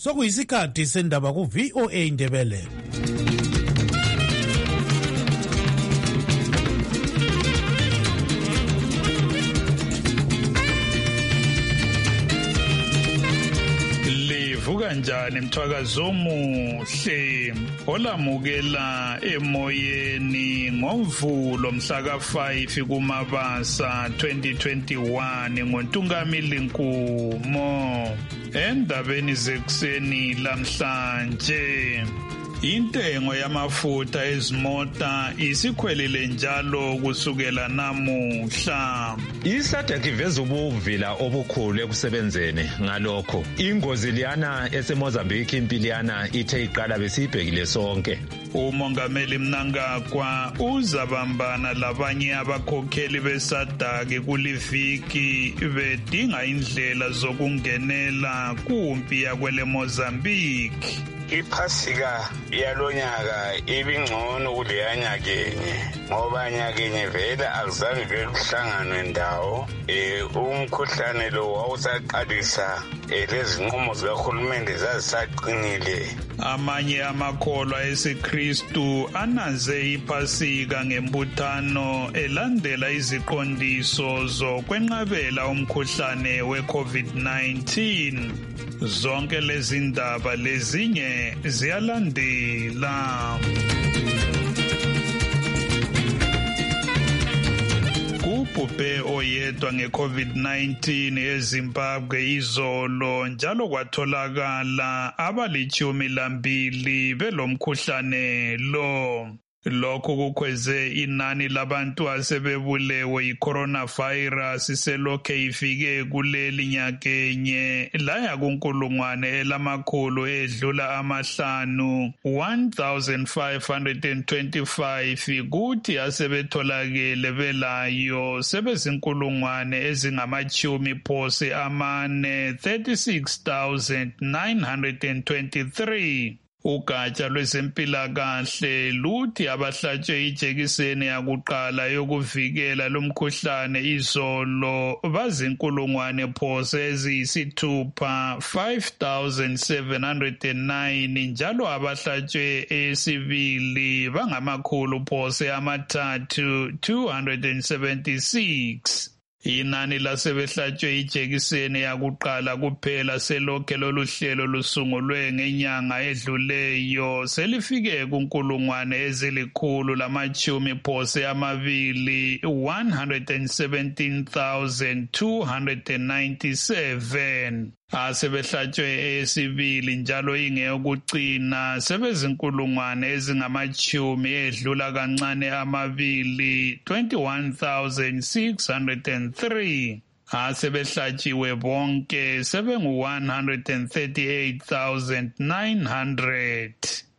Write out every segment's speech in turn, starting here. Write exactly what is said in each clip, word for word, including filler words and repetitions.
sokuyisikhathi sendaba ku V O A Indebele. Livuka njani mthwakazo omuhle olamukela emoyeni ngoMvulo mhla ka five kuMabasa twenty twenty-one ngoNtungamili Nkumo. Endabeni zekuseni lamhlanje, intengo yamafutha ezimota isikhwelile njalo kusukela namuhla. Isatheka iveza ubuvila obukhulu ekusebenzeni ngalokho. Ingozi liyana eseMozambique impiliyana ithe iqala besibhekile sonke. Umongameli Mnangagwa uzabambana labanye abakhokheli besadaki kuliviki bedinga indlela zokungenela kumpi yakwele Mozambique. Iphasika yalonyaka ibingcono kuleya nyakenye ngoba nyakenye vele akuzange vele kuhlanganwe ndawo eh umkhuhlane lo wawusaqalisa lezinqumo zikahulumende zazisaqinile. Amanye amakholwa esiKristu anaze iphasika ngembuthano elandela iziqondiso zokwenqabela umkhuhlane we-COVID nineteen. Zonke lezi ndaba lezinye ziyalandela. Kubhubhe oyedwa nge-COVID nineteen eZimbabwe izolo njalo kwatholakala abalichumi lambili belomkhuhlane lo. Lokhu kukhweze inani labantu asebebulewe yi-coronavirus selokhe ifike kuleli nyakenye laya kunkulungwane elamakhulu edlula amahlanu one thousand five hundred twenty-five kuthi asebetholakele belayo sebezinkulungwane ezingamachumi phose amane thirty-six thousand nine hundred twenty-three. Ugatsha lwezempilakahle luthi abahlatshwe ijekiseni yakuqala yokuvikela lomkhuhlane izolo bazinkulungwane phose eziyisithupha five thousand seven hundred nine njalo abahlatshwe esibili bangamakhulu phose amathathu two hundred seventy-six. Inani lasebehlatshwe ijekiseni yakuqala kuphela selokhe loluhlelo lusungulwe ngenyanga edluleyo selifike kunkulungwane ezilikhulu lamachumi phose amabili one hundred seventeen thousand two hundred ninety-seven. Asebehlatshwe esibili njalo ingeyokucina sebezinkulungwane ezingamachumi edlula kancane amabili twenty-one thousand six hundred three. Asebehlatshiwe bonke sebengu one hundred thirty-eight thousand nine hundred.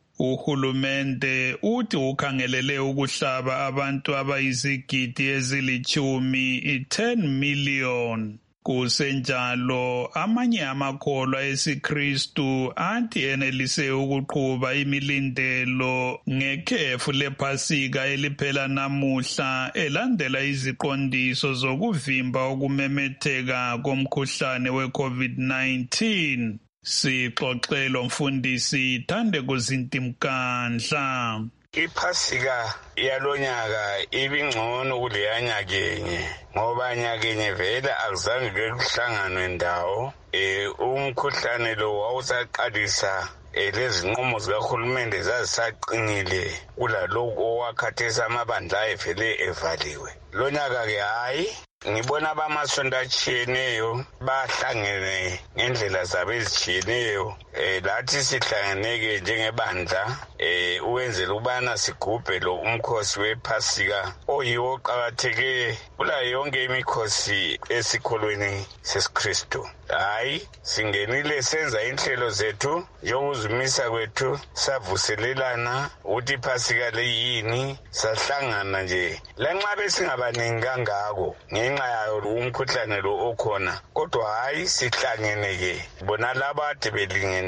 Uhulumende uthi ukhangelele ukuhlaba abantu abayizigidi ezilichumi ten million. Kusenjalo amanye amakholwa esiKristu athi enelise ukuqhuba imilindelo ngekhefu lephasika eliphela namuhla elandela iziqondiso zokuvimba ukumemetheka komkhuhlane we-COVID nineteen. Sixoxelo mfundisi Thandeko Zintimkandla. Iphasika yalonyaka ibingcono kuleya nyakenye ngoba nyakenye vele akuzange kuhlanganwe ndawo eh umkhuhlane lo wawusaqalisa lezinqumo zikahulumende zazisaqinile kulalokho owakhathesa amabandla evele evaliwe. Lonyaka ke hayi ngibona abamasonto atshiyeneyo bahlangene ngendlela zabo ezitshiyeneyo eh lathi sihlangeneke njengebandla eh uwenzela ubana sigubhe lo umkhosi wephasika oyiwo oqakatheke kulayo yonke imikhosi esikholweni sesiKristu. Hayi singenile senza inhlelo zethu yokuzimisa kwethu savuselelana ukuthi iphasika leyini sahlangana nje lanxa besingabaningi kangako ngenxa yayo umkhuhlane lo okhona kodwa hayi sihlangeneke bona laba ade belingene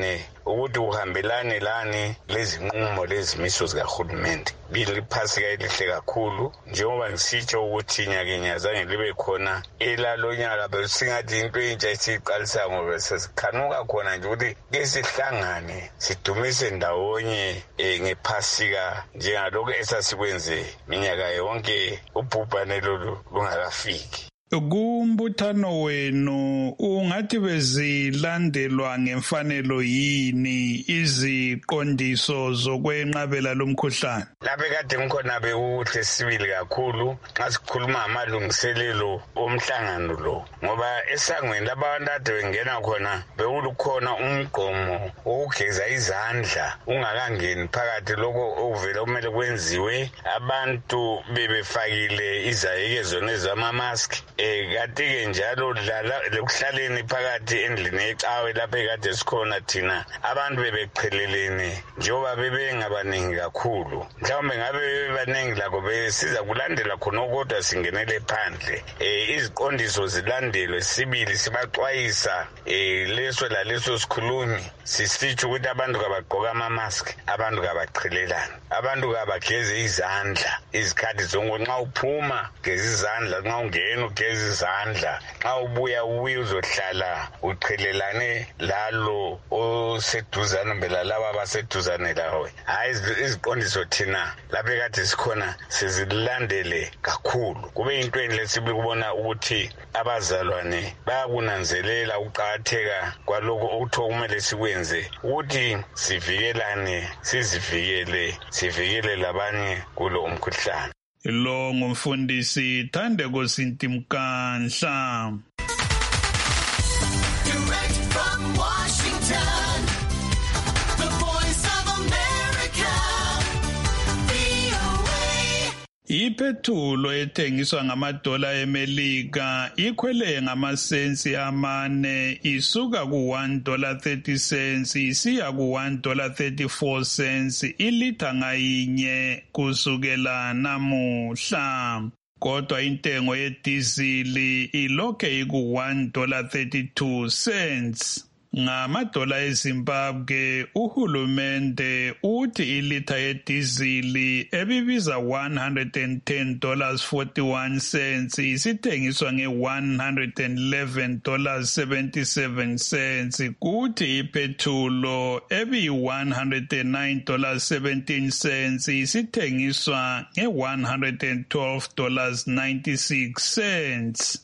ukuthi uhambelane lani lezinqumo lezimiso zikahulumende. Biliphasika elihle kakhulu njengoba ngisitsho ukuthi inyaka azange libe khona elalonyaka besingathi into entsha esiqalisa ngoba sesikhanuka khona nje ukuthi ke sihlangane sidumise ndawonye ngephasika njengalokho esasikwenze minyaka yonke ubhubhane lolu lungakafiki. Kumbuthano wenu ungathi bezilandelwa ngemfanelo yini iziqondiso zokwenqabela lomkhuhlane? Lapho kade ngikhona bekuhle sibili kakhulu nxa sikhuluma amalungiselelo omhlangano lo ngoba esangweni labantu ade bengena khona bekulukhona umgqomo wokugeza izandla ungakangeni phakathi lokho okuvela kumele kwenziwe abantu bebefakile izayekezo nezama-mask. Eh kade njalo lokuhlaleni phakathi endlini ecawe lapho ekade sikhona thina abantu bebeqhelelene njengoba bebengabaningi kakhulu mhlawumbe ngabe bebaningi lakho besiza kulandela khona kodwa singenele phandle eh iziqondiso zilandelwe sibili sibaxwayisa eh leso la leso sikhulumi sisitsho ukuthi abantu kabagqoka ama-mask abantu kabaqhelelana abantu kabageze izandla izikhathi zonke nxa uphuma geza izandla nxa ungena ugeza izandla nxa ubuya ubuya uzohlala uqhelelane lalo oseduzane mbela laba abaseduzane lawe. Hayi iziqondiso thina lapho kade sikhona sizilandele kakhulu kube into enhle sibe kubona ukuthi abazalwane bayakunanzelela ukuqakatheka kwaloko okuthiwa kumele sikwenze ukuthi sivikelane sizivikele sivikele labanye kulo umkhuhlane. Lo ngumfundisi Thandeko Sintimkanhla. Direct from Washington, the Voice of America, V O A. Iphethulo ethengiswa ngamadola eMelika ikhwele ngamasensi amane isuka ku one dollar thirty cents isiya ku one dollar thirty-four cents ilitha ngayinye kusukela namuhla. Kodwa intengo yedizili ilokhe iku one dollar thirty-two cents. Ngamadola eZimbabwe uhulumende uthi ilitha yedizili ebibiza one hundred ten dollars forty-one cents isithengiswa nge one hundred eleven dollars seventy-seven cents kuthi iphethulo ebi one hundred nine dollars seventeen cents isithengiswa nge one hundred twelve dollars ninety-six cents.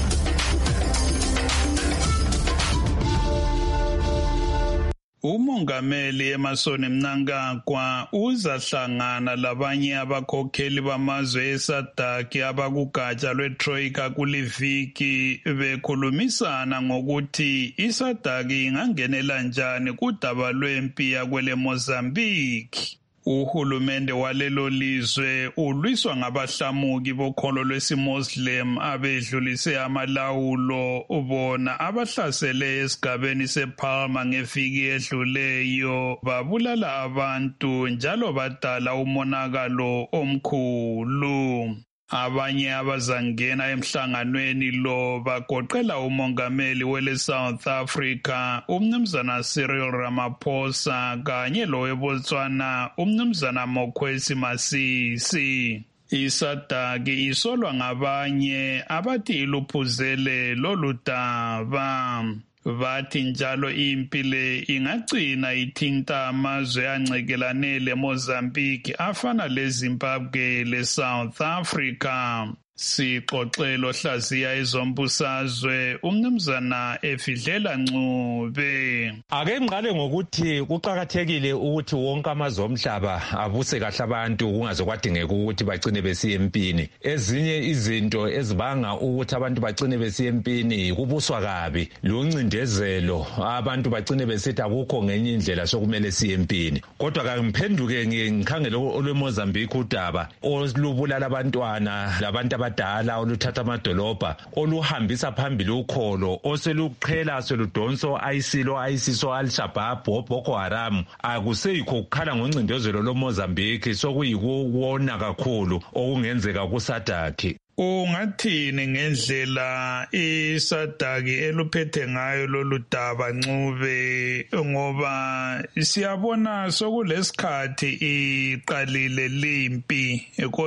Umongameli Emmerson Mnangagwa uzahlangana labanye abakhokheli bamazwe eSADC abakugatsha lweTroika kuliviki bekhulumisana ngokuthi iSADC ingangenela njani kudaba lwempi yakwele Mozambique. Uhulumende walelo lizwe ulwiswa ngabahlamuki bokholo lwesiMuslim abedlulise amalawulo ubona abahlasele esigabeni sePalma ngeviki edluleyo babulala abantu njalo badala umonakalo omkhulu. Abanye abazangena emhlanganweni lo bagoqela umongameli wele South Africa umnumzana Cyril Ramaphosa kanye lo weBotswana umnumzana Mokwesi Masisi. ISADC isolwa ngabanye abathi iluphuzele lolu daba. Bathi njalo impi le ingagcina ithinta amazwe ancekelane leMozambique afana leZimbabwe leSouth Africa. Sixoxelo hlaziya ezombusazwe umnumzana Efidlela Ncube. Ake ngiqale ngokuthi kuqhakathekile ukuthi wonke amazwe omhlaba abuse kahle abantu kungaze kwadingeka ukuthi bagcine besiya empini. Ezinye izinto ezibanga ukuthi abantu bagcine besiya empini kubuswa kabi loncindezelo abantu bagcine besithi akukho ngenye indlela sokumele siya empini. Kodwa ke ngiphenduke ngikhangele olweMozambique udaba olubulala abantwana labantu dala oluthatha amadolobha oluhambisa phambili ukholo oseluqhela seludonso ayisilo ayisiso al-Shabaab Boko Haram akuseyikho ukukhala ngoncindezelo loMozambique sokuyikuwona kakhulu okungenzeka kuSADC. Ungathini ngendlela isadaki eluphethe ngayo lolu daba Ncube ngoba siyabona sokulesikhathi iqalile limpi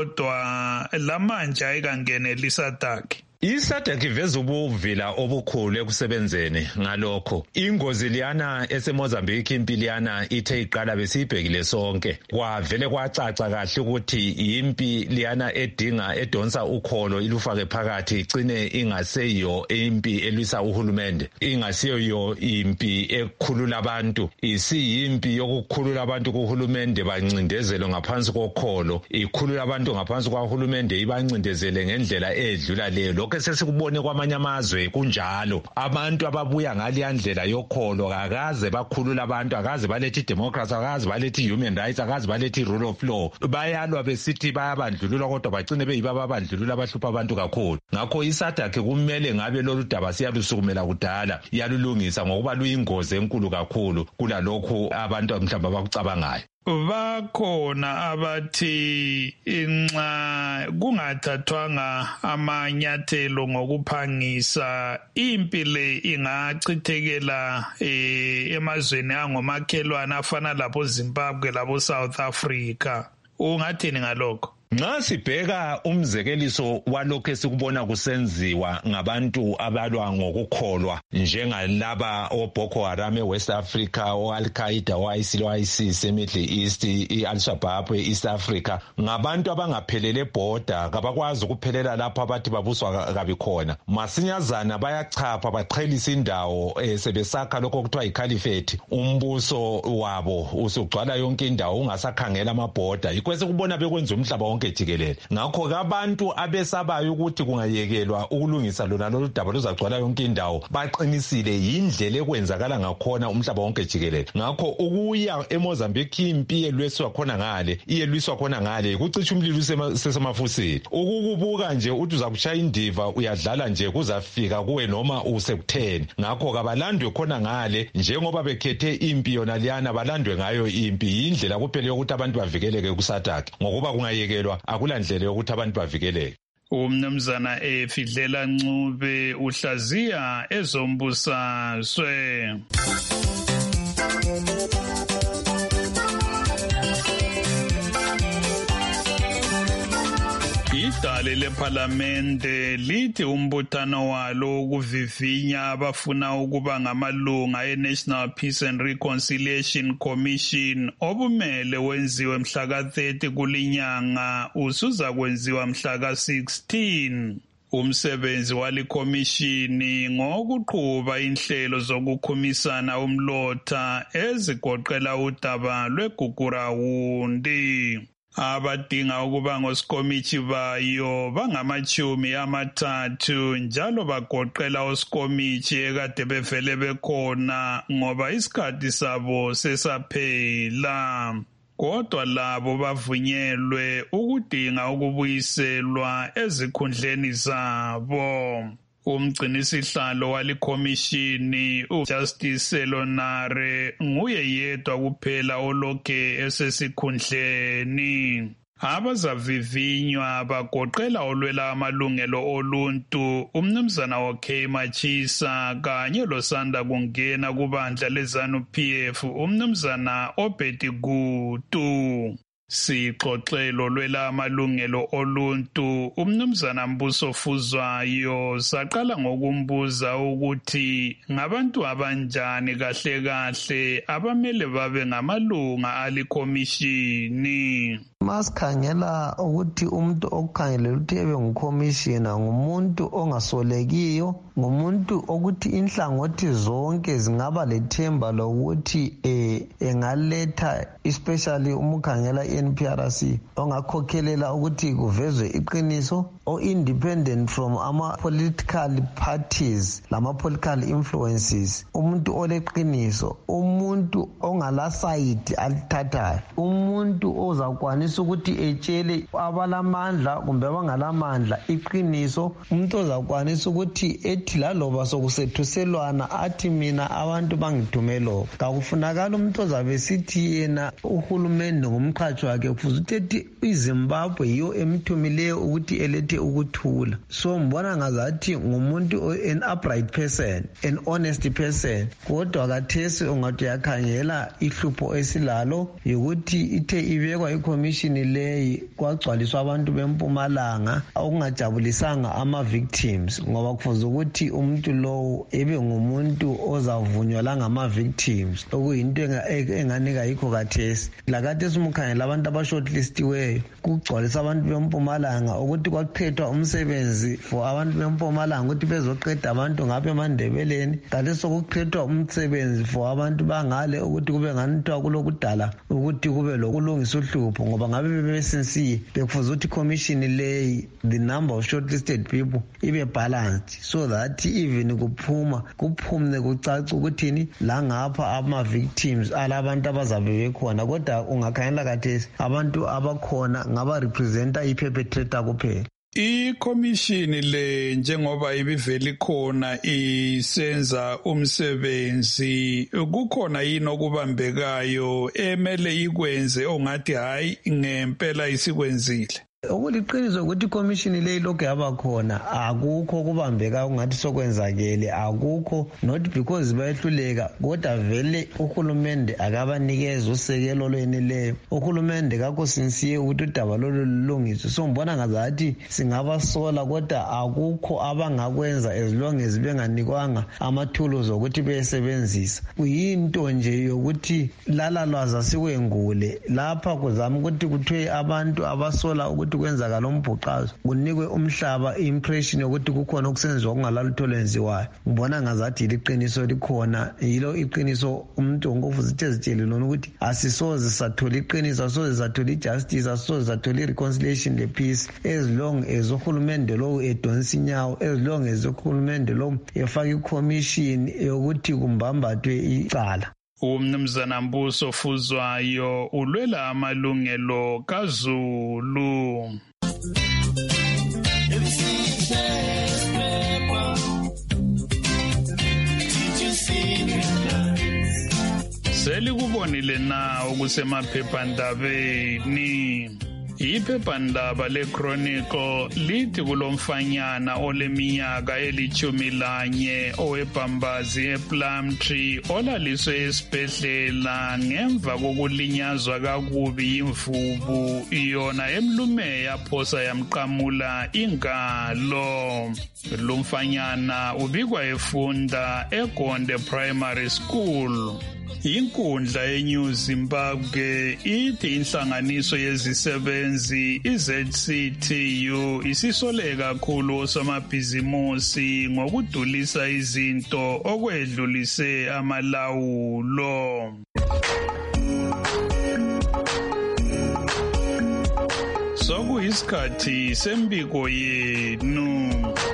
kodwa lamanje ayikangeneli isadaki. isadaki iveza ubuvila obukhulu ekusebenzeni ngalokho. Ingozi liyana eseMozambique impi liyana ithe iqala besiyibhekile sonke. Kwavele kwacaca kahle ukuthi impi liyana edinga edonsa ukholo ilufake phakathi igcine ingaseyo impi elwisa uhulumende. Ingasiyo impi ekhulula abantu. Isiyimpi yokukhulula abantu kuhulumende bancindezelo ngaphansi kokholo. Ikhulula abantu ngaphansi kwahulumende ibancindezele ngendlela edlula leyo. Sesikubone kwamanye amazwe kunjalo. Abantu ababuya ngaliya ndlela yokholo akaze bakhulula abantu, akaze balethe idemocracy, akaze balethe human rights, akaze balethe rule of law. Bayalwa besithi bayabandlulula kodwa bagcine beyibaba abandlulula abahlupha abantu kakhulu. Ngakho isadaki kumele ngabe lolu daba siyalusukumela kudala, yalulungisa ngokuba luyingozi enkulu kakhulu kulalokho abantu mhlawumbe abakucabangayo. Bakhona abathi inxa kungathathwanga amanyathelo ngokuphangisa impi le ingachithekela emazweni angomakhelwane afana labo Zimbabwe labo South Africa. Ungathini ngalokho? Nxa sibheka umzekeliso walokho esikubona kusenziwa ngabantu abalwa ngokukholwa njengalaba oBoko Haram eWest Africa, oAl-Qaeda, oISIL, oISIS eMiddle East, iAl-Shabaab eEast Africa, ngabantu abangaphelele border, kabakwazi ukuphelela lapho abathi babuswa kabi khona. Masinyazana bayachapha baqhelisa indawo sebesakha lokho kuthiwa iCaliphate. Umbuso wabo usugcwala yonke indawo ungasakhangela amaborder. Ikwese kubona bekwenza umhlaba wonke jikelele. Ngakho ke abantu abesabayo ukuthi kungayekelwa ukulungisa lona lolu daba luzagcwala yonke indawo baqinisile yindlela ekwenzakala ngakhona umhlaba wonke jikelele. Ngakho ukuya eMozambique impi elweswa khona ngale iyelwiswa khona ngale kucisha umlilo sesemafusini. Ukukubuka nje uthi uzakushaya indiva uyadlala nje kuzafika kuwe noma usekutheni. Ngakho kabalandwe khona ngale njengoba bekhethe impi yona liyana balandwe ngayo impi. Yindlela kuphela ukuthi abantu bavikeleke kusadaki ngokuba kungayekelwa akula ndlela yokuthi abantu bavikeleke. Umnumzana Efidlela Ncube uhlaziya ezombusazwe. Idale leParlamente lithi umbuthano walo ukuvivinya abafuna ukuba ngamalunga eNational Peace and Reconciliation Commission obumele wenziwe mhla ka thirty kulinyanga usuza kwenziwa mhla ka sixteen. Umsebenzi walikhomishini ngokuqhuba inhlelo zokukhumisana umlotha ezigoqela udaba lweGugurawundi. Abadinga ukuba ngosikomithi bayo bangamachumi amathathu njalo bagoqela osikomithi ekade bevele bekhona ngoba isikhathi sabo sesaphela. Kodwa labo bavunyelwe ukudinga ukubuyiselwa ezikhundleni zabo. Umgcinisihlalo walikhomishini uJustice Selonare nguye yedwa kuphela olokhe esesikhundleni. Abazavivinywa bagoqela olwela amalungelo oluntu umnumzana wakhe Machisa kanye losanda kungena kubandla leZANU-P F umnumzana Obedi Gutu. Sixoxelo lwela amalungelo oluntu umnumzana Mbuso Fuzwayo saqala ngokumbuza ukuthi ngabantu abanjani kahle kahle abamele babe ngamalunga alikhomishini. Masikhangela ukuthi umuntu okukhangelela ukuthi ebe ngukhomishina ngumuntu ongasolekiyo, ngumuntu ukuthi inhlangothi zonke zingaba lethemba lokuthi eh engaletha especially umukhangela i-N P R C ongakhokhelela ukuthi kuvezwe iqiniso, o independent from ama political parties lama political influences, umuntu oleqiniso, umuntu ongala side alithathayo, umuntu ozakwanisa ukuthi etshele abalamandla kumbe abangalamandla iqiniso, umuntu ozakwanisa ukuthi ethi laloba sokusethuselwana athi mina abantu bangithumelo. Kakufunakala umuntu ozabe sithi yena uhulumende ngumqhatshi wakhe kufuze ukuthi iZimbabwe yiyo emthumileyo ukuthi elethe akhethe ukuthula. So mbona ngazathi ngumuntu an upright person, an honest person. Kodwa kathesi ungathi yakhangela ihlupho esilalo yokuthi ithe ibekwa ikomishini leyi kwagcwaliswa abantu bempumalanga okungajabulisanga ama victims, ngoba kufuze ukuthi umuntu lowo ebe ngumuntu ozavunywa la ngama victims, okuyinto enganika yikho kathesi. Lakade simukhangela abantu abashortlistiweyo kugcwalisa abantu bempumalanga ukuthi kwakhethwa umsebenzi for abantu bempumalanga ukuthi bezoqeda abantu ngapha eMandebeleni, kanti sokukhethwa umsebenzi for abantu bangale ukuthi kube nganithwa kulokudala ukuthi kube lokulungisa uhlupho, ngoba ngabe bebesinsiye bekufuze ukuthi commission leyi the number of shortlisted people ibe balanced so that even kuphuma kuphumne kucaca ukuthini la ngapha ama victims alabantu abazabe bekhona. Kodwa ungakhangela kathesi abantu abakhona ngaba representa i-perpetrator kuphela. Ikomishini le njengoba ibivela ikhona isenza umsebenzi, kukhona yini okubambekayo emele ikwenze ongathi hayi ngempela isikwenzile? Okuliqiniso ukuthi ikomishini leyi lokho yabakhona akukho kubambeka ungathi sokwenzakele, akukho, not because bayehluleka, kodwa vele uhulumende akabanikeza usekelo lweneleyo. Uhulumende kakho sinsiye ukuthi udaba lolu lulungiswe. So mbona ngazathi singabasola, kodwa akukho abangakwenza as long as benganikwanga amathuluzi ukuthi beyesebenzisa. Kuyinto nje yokuthi lala lwazi asikwengule lapha kuzama ukuthi kuthiwe abantu abasola ukuthi kwenzakala umbhuqazo kunikwe umhlaba impression yokuthi kukhona okusenziwa okungalalutho lenziwayo. Ngibona ngazathi liqiniso likhona, yilo iqiniso umuntu ngofuza ukuthi ezitshele lona ukuthi asisoze sathola iqiniso, asisoze sathola ijustice, asisoze sathola ireconciliation le peace as long as uhulumende lowo edonsa inyawo, as long as uhulumende lowo efaka ikommission yokuthi kumbambathwe icala. Umnumzana Mbuso Fuzwayo ulwela amalungelo kaZulu. Selikubonile na okusemaphephandabeni. Iphephandaba le-Chronicle lithi kulomfanyana oleminyaka elithumi lanye owebhambazi ePlumtree olaliswe esibhedlela ngemva kokulinyazwa kakubi imvubu yona emlume yaphosa yamqamula ingalo. Lumfanyana ubikwa efunda eGonde Primary School. Inkundla yeNew Zimbabwe ithi inhlanganiso yezisebenzi i-Z C T U isisole kakhulu osomabhizimusi ngokudulisa izinto okwedlulise amalawulo. Sokuyisikhathi sembiko yenu.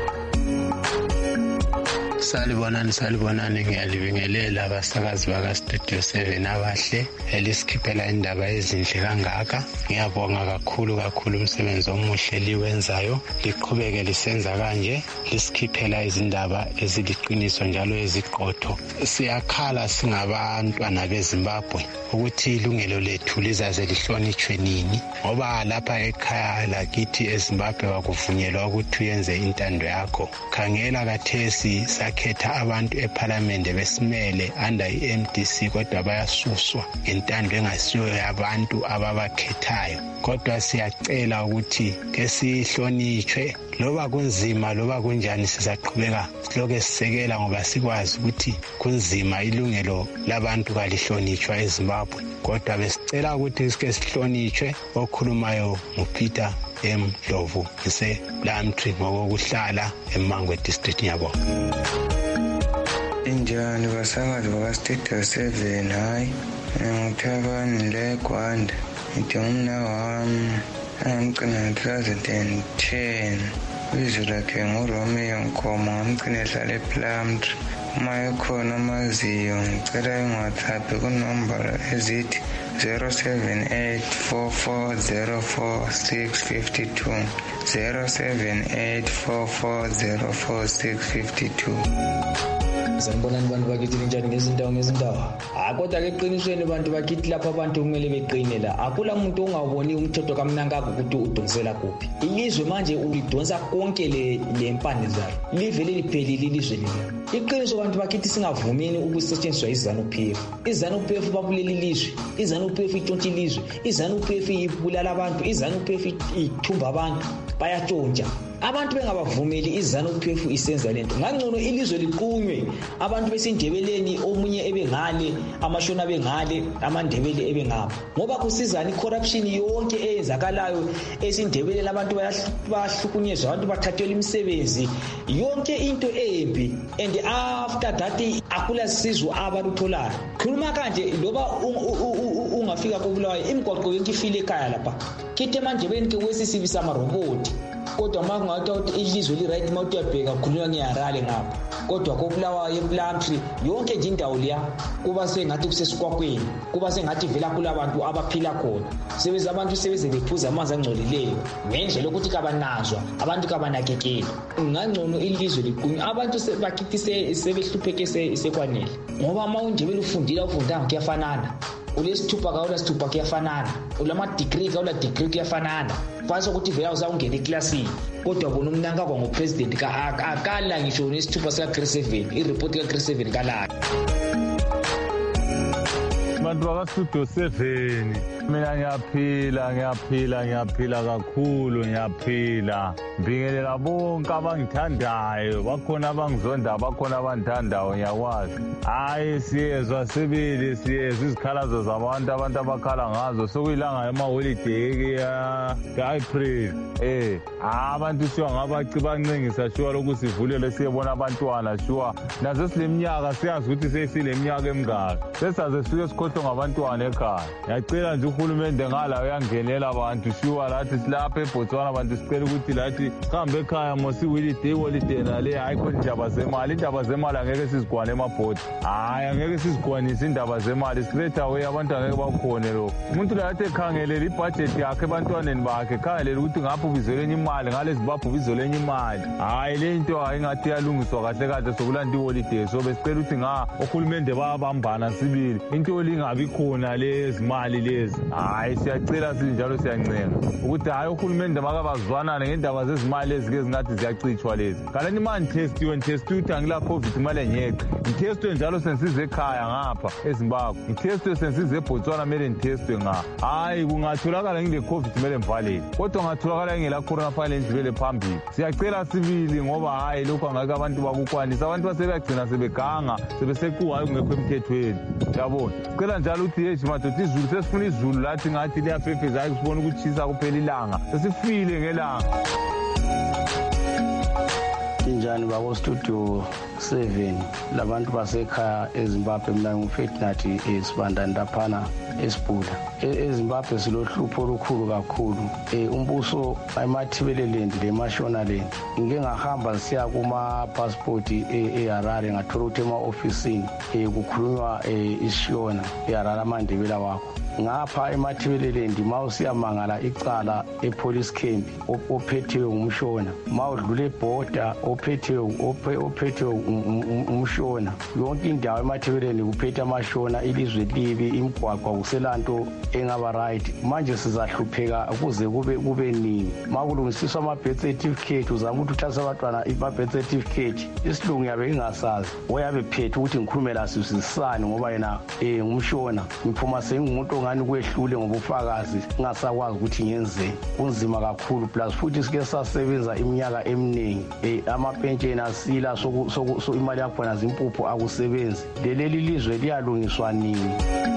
Salibonani salibonani ngiyalibingelela abasakazi baka Studio seven abahle elisikhiphela indaba ezinhle kangaka. Ngiyabonga kakhulu kakhulu umsebenzi omuhle liwenzayo, liqhubeke lisenza kanje, lisikhiphela izindaba eziliqiniso njalo eziqotho. Siyakhala singabantwana beZimbabwe ukuthi ilungelo lethu lizaze lihlonitshwe nini, ngoba lapha ekhaya lakithi eZimbabwe akuvunyelwa ukuthi uyenze intando yakho. Khangela kathesi sakhetha abantu eParliament besimele under i-M D C kodwa bayasuswa intando engasiyo yabantu ababakhethayo. Kodwa siyacela ukuthi ke sihlonitshwe, loba kunzima loba kunjani sizaqhubeka siloke sisekela ngoba sikwazi ukuthi kunzima ilungelo labantu kalihlonitshwa eZimbabwe. Kodwa besicela ukuthi sike sihlonitshwe. Okhulumayo nguPeter M Dlovu ise Plumtree ngokuhlala eMangwe district. Ngiyabonga. Injani basakazi baka Studio seven. Hayi ngithabani le Gwanda ngidumna wami angicina two thousand ten izwi lakhe nguRomeo Nkomo ngamcina ehlala ePlumtree. Uma ekhona amaziyo ngicela ingathapi kunombolo ezithi zero seven eight four four zero four six five two zero seven eight four four zero four six five two. sanibonani bantu bakithi linjani ngezindawo ngezindawo. Hayi kodwa ke eqinisweni bantu bakithi lapha abantu kumele beqine la. Akula muntu ongawuboni umthetho kaMnankaka ukuthi udonsela kuphi. Ilizwe manje ulidonsa konke le lempande zalo. Live leliphelile ilizwe leli. Iqiniso bantu bakithi singavumeni ukusetshenziswa iZANU-P F. iZANU-P F babuleli ilizwe, iZANU-P F itshontsha ilizwe, iZANU-P F ibulala abantu, iZANU-P F ithumba abantu, bayatshontsha. Abantu bengabavumeli iZANU-P F isenza lento. Ngangcono ilizwe liqunywe, abantu besindebeleni omunye ebengale, amashona bengale, amandebele ebengapha. Ngoba kusizana icorruption yonke eyenzakalayo esindebeleni abantu bayahlukunyezwa, abantu bathathelwa imisebenzi, yonke into embi. And after that akula sizo abalutholayo. Khuluma kanje loba ungafika koBulawayo imigwaqo yonke ifile ekhaya lapha. Kithe manje benike wesisibisa amaroboti. Kodwa uma kungathi ukuthi ilizwe li-right uma uyabheka khulunywa ngeHarare ngapha. Kodwa koBulawayo ePlumtree yonke nje indawo leya kuba sengathi kusesikwakweni, kuba sengathi vela kulabantu abaphila khona. Sebeze abantu sebeze bephuza amanzi angcolileyo ngendlela ukuthi kabanazwa, abantu kabanakekeli. Ngangcono ilizwe liqunywe, abantu bakithi sebehlupheke sekwanele. Ngoba uma undibele ufundile ufundanga kuyafanana. Ulesithupha kaula sithupha kuyafanana, ulama degree kaula degree kuyafanana. Phansi ukuthi vela uzawungena eklasini. Kodwa bona uMnankaka ngopresident ka akala ngisho nesithupha sika grade seven, ireport ka grade seven kala. Bantu bakastudio seven, mina ngiyaphila ngiyaphila ngiyaphila kakhulu ngiyaphila. Ngibingelela bonke abangithandayo, bakhona abangizonda, bakhona abangithandayo ngiyakwazi. Hayi siyezwa sibili siyezwa izikhalazo zabantu abantu abakhala ngazo sokuyilanga yama-holiday ya April. Eh abantu shuwa ngabaci bancengisa shuwa lokuthi sivulele siyebona abantwana shuwa. Nazo sileminyaka siyazi ukuthi sesileminyaka emingaka. Sesaze sifike sikhohlwe ngabantwana ekhaya. Ngiyacela nje uhulumende ngala uyangenela abantu shuwa lathi silapha eBotswana abantu sicela ukuthi lathi sihambe ekhaya mosi holiday holiday nale hayi khona indaba zemali indaba zemali angeke sizigwane emabhodi. Hayi angeke sizigwanise indaba zemali straight away abantu angeke bakhone lo. Umuntu la yathi ekhangelela ibudget yakhe ebantwaneni bakhe ekhangelela ukuthi ngapha ubizelwe imali ngale Zimbabwe ubizelwe imali. Hayi le into ayingathi yalungiswa kahle kahle sokulanda iholiday so besicela ukuthi nga uhulumende bayabambana sibili into lingabi khona lezi mali lezi. Hayi siyacela sinjalo siyancenga ukuthi hayi uhulumende makabazwanana ngendaba zezimali ezike zingathi ziyachithwa lezi. Kanti imali test you and test you ngila covid imali enyeqe. Ngitestwe njalo sensize ekhaya ngapha eZimbabwe. Ngitestwe sensize eBotswana mele ngitestwe nga. Hayi kungatholakala ngile covid mele mvalele. Kodwa ngatholakala ngela corona file ndivele phambili. Siyacela sibili ngoba hayi lokho angeke abantu bakukwanisa abantu basebegcina sebeganga sebeseku hayi kungekho emthethweni. Yabona. Sicela njalo ukuthi yeji madoda izulu sesifuna izulu lathi ngathi liyafefeza hayi sibona ukuchisa kuphela ilanga. Sesifile ngelanga. Injani bako studio seven labantu basekhaya eZimbabwe mina ngufetinathi esibandani laphana esibhula eZimbabwe silohlupho olukhulu kakhulu umbuso emathibeleland leMashonaland ngike ngahamba siya kuma passport eHarare ngathola ukuthi ema-ofisini kukhulunywa isiShona eHarare amandebela wakho ngapha emathibeleland mawusiyamangala icala epolice camp ophethiwe ngumshona mawudlula eborder ophethiwe ophethiwe umshona yonke indawo emathibeleland kuphethe amashona ilizwe libi imigwaqo kuselanto engaba right manje sizahlupheka kuze kube kube nini makulungisiswa ama birth certificate uzama ukuthi uthathe abantwana i birth certificate isilungu yabe ingasazi oyabe phethe ukuthi ngikhulume laso sisani ngoba yena eh ngumshona ngiphuma sengumuntu ngani kwehlule ngobufakazi ngasakwazi ukuthi ngenze kunzima kakhulu plus futhi sike sasebenza iminyaka eminingi eh amapensheni asila so so imali yakho nazimpuphu akusebenzi leli lizwe liyalungiswa nini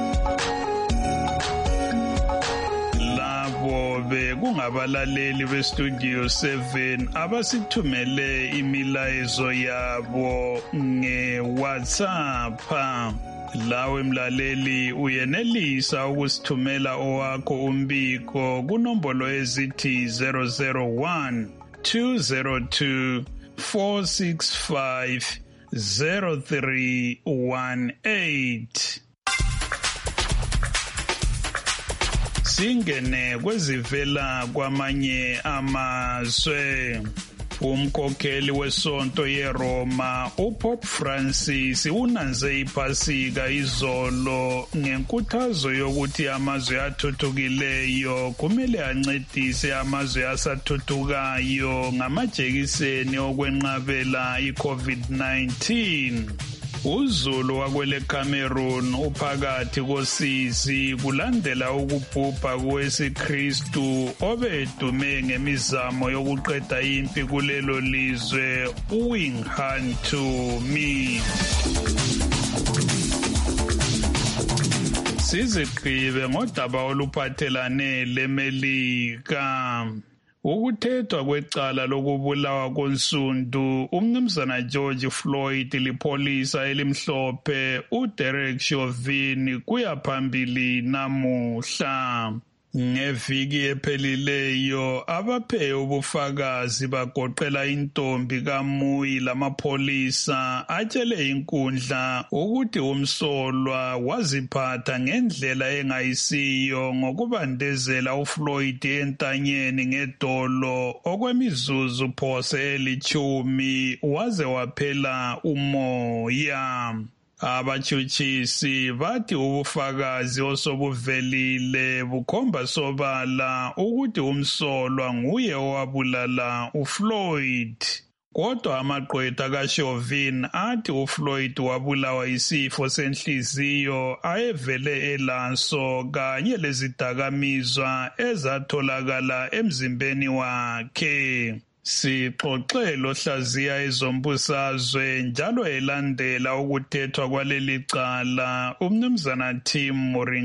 kungabalaleli bestudio seven abasithumele imilayezo yabo ngeWhatsApp. Lawe mlaleli uyenelisa ukusithumela owakho umbiko kunombolo ezithi zero zero one two zero two four six five zero three one eight. Singene kwezivela kwamanye amazwe. Umkhokheli wesonto yeRoma uPope Francis unanze iPhasika izolo ngenkuthazo yokuthi amazwe athuthukileyo kumele ancedise amazwe asathuthukayo ngamajekiseni okwenqabela iCovid nineteen. uZulu wakwele Cameroon uphakathi kosizi kulandela ukubhubha kwesikristu obedume ngemizamo yokuqeda impi kulelo lizwe uWingham Thumi. Sizigqibe ngodaba oluphathelane leMelika. Ukuthethwa kwecala lokubulawa konsundu umnumzana George Floyd lipholisa elimhlophe uDerek Chauvin kuyaphambili namuhla. Ngeviki ephelileyo abaphe ubufakazi bagoqela intombi kaMuyi lamapholisa atshele inkundla ukuthi umsolwa waziphatha ngendlela engayisiyo ngokubandezela uFloyd entanyeni ngedolo okwemizuzu phose elithumi waze waphela umoya. Abatshutshisi bathi ubufakazi osobuvelile bukhomba sobala ukuthi umsolwa nguye owabulala uFloyd. Kodwa amagqwetha kaChauvin athi uFloyd wabulawa isifo senhliziyo ayevele elaso kanye lezidakamizwa ezatholakala emzimbeni wakhe. Sixoxe lohlaziya ezombusazwe njalo elandela ukuthethwa kwaleli cala umnumzana Tim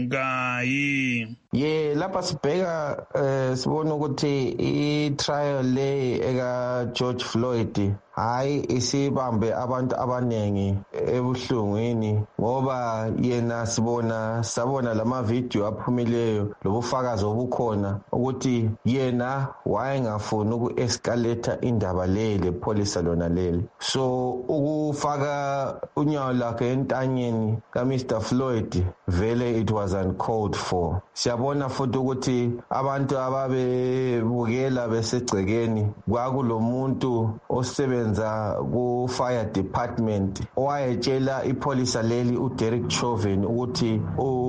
Moringai. Ye lapha sibheka eh sibona ukuthi i-trial le eka George Floyd hayi isibambe abantu abanengi ebuhlungwini ngoba yena sibona sabona lama video aphumileyo lobufakazi obukhona ukuthi yena wayengafuni uku-escalate indaba le lepolisa lona leli. So ukufaka unyawo lakhe entanyeni ka Mister Floyd vele it was uncalled for. Siyabona futhi ukuthi abantu ababebukela besegcekeni kwakulomuntu osebenza ku fire department owayetshela ipolisa leli uDerek Chauvin ukuthi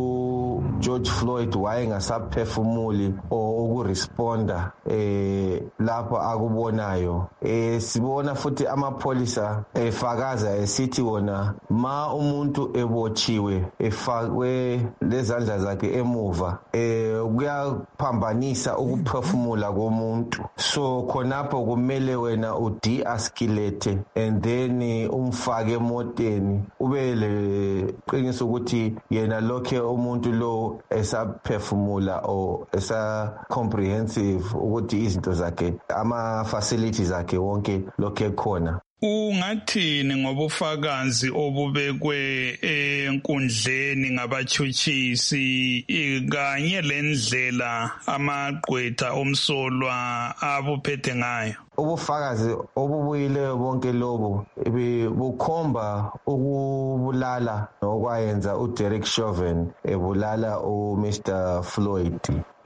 u George Floyd wayengasaphefumuli ukuresponda eh lapho akubonayo. Eh sibona futhi amapolisa efakaza esithi wona ma umuntu ebotshiwe efakwe lezandla zakhe emuva eh kuyaphambanisa ukuphefumula komuntu. So khonapho kumele wena ude-escalate and then umfake emoteni ube leqiniso ukuthi yena lokhe umuntu lo esaphefumula o esa comprehensive ukuthi izinto zakhe ama facilities zakhe wonke lokhe khona. Ungathini ngobufakazi obubekwe enkundleni ngabatshutshisi kanye lendlela amagqwetha omsolwa abuphethe ngayo? Ubufakazi obubuyileyo bonke lobo bukhomba ukubulala nokwayenza uDerek Chauvin ebulala uMister Floyd.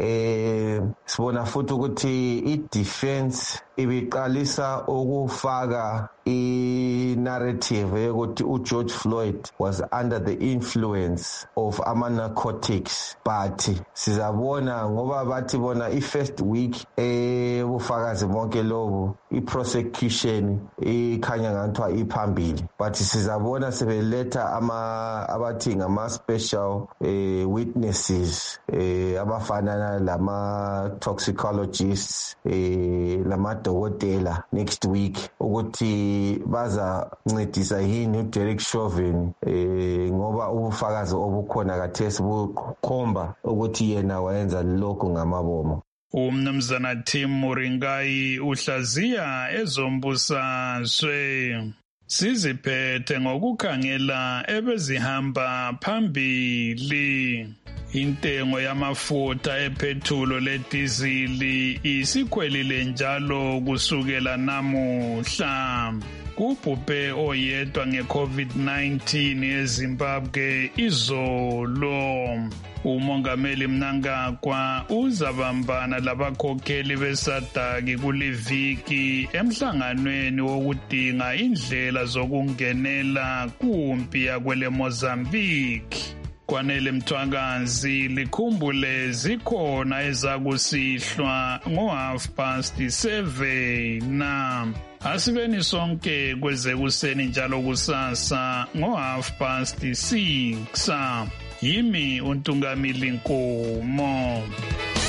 Eh sibona futhi ukuthi i-defense ibiqalisa ukufaka i-narrative yokuthi uGeorge Floyd was under the influence of ama-narcotics, but sizabona ngoba bathi bona i-first week ebufakazi bonke lobo i-prosecution ikhanya ngathiwa iphambili, but sizabona sebeletha ama abathi ngama-special eh, witnesses eh, abafana lama toxicologists eh, lama dokotela next week ukuthi baza ncedisa yini uDerek Chauvin eh, ngoba ubufakazi obukhona kathesi bukhomba ukuthi yena wayenza lokho ngamabomo. Umnumzana Tim Moringai uhlaziya ezombusazwe. Siziphethe ngokukhangela ebezihamba phambili. Intengo yamafutha ephethulo ledizili isikhwelile njalo kusukela namuhla. Kubhubhe oyedwa ngeCovid nineteen eZimbabwe izolo. Umongameli Mnangagwa uzabambana labakhokheli besadaki kuliviki emhlanganweni wokudinga indlela zokungenela kumpi yakwele Mozambique. Kwanele Mthwakazi likhumbule zikhona ezakusihlwa ngo half past seven na asibeni sonke kwezekuseni njalo kusasa ngo half past six. Yimi uNtungamili Nkomo.